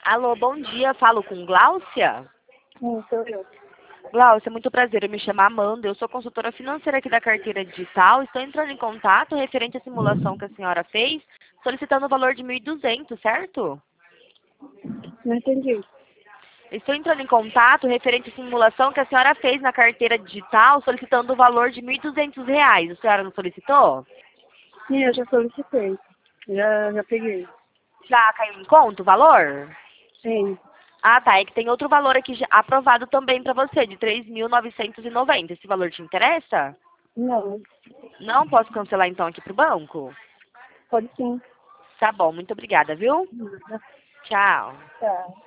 Alô, bom dia. Falo com Gláucia? Sou eu. Gláucia, muito prazer. Eu me chamo Amanda. Eu sou consultora financeira aqui da Carteira Digital. Estou entrando em contato referente à simulação que a senhora fez, solicitando o valor de 1.200, certo? Não entendi. Estou entrando em contato referente à simulação que a senhora fez na Carteira Digital, solicitando o valor de R$ 1.200. A senhora não solicitou? Sim, eu já solicitei. Já peguei. Já caiu em conta o valor? Sim. Ah, tá. É que tem outro valor aqui aprovado também para você, de 3.990. Esse valor te interessa? Não. Não posso cancelar então aqui pro banco? Pode sim. Tá bom, muito obrigada, viu? Nada. Tchau. Tá.